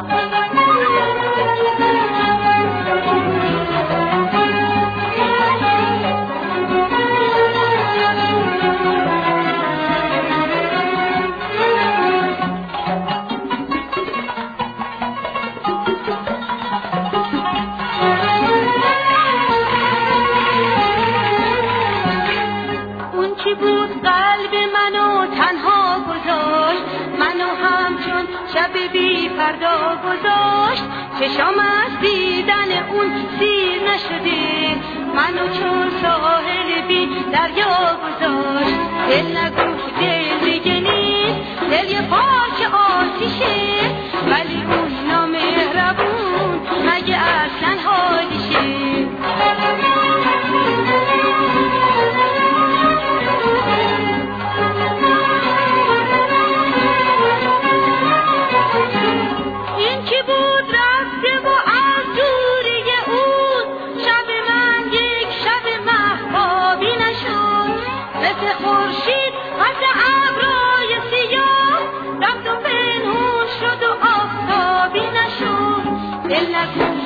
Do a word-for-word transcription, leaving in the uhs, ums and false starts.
فردا گذاشت چشام از دیدن اون سیر نشده، منو چون ساحل بی دریا گذاشت. دل نگو دل دیگه نیست، دل یه پاک آتیشه، ولی اون نامهربون مگه اصلا حالیشه. دل نکن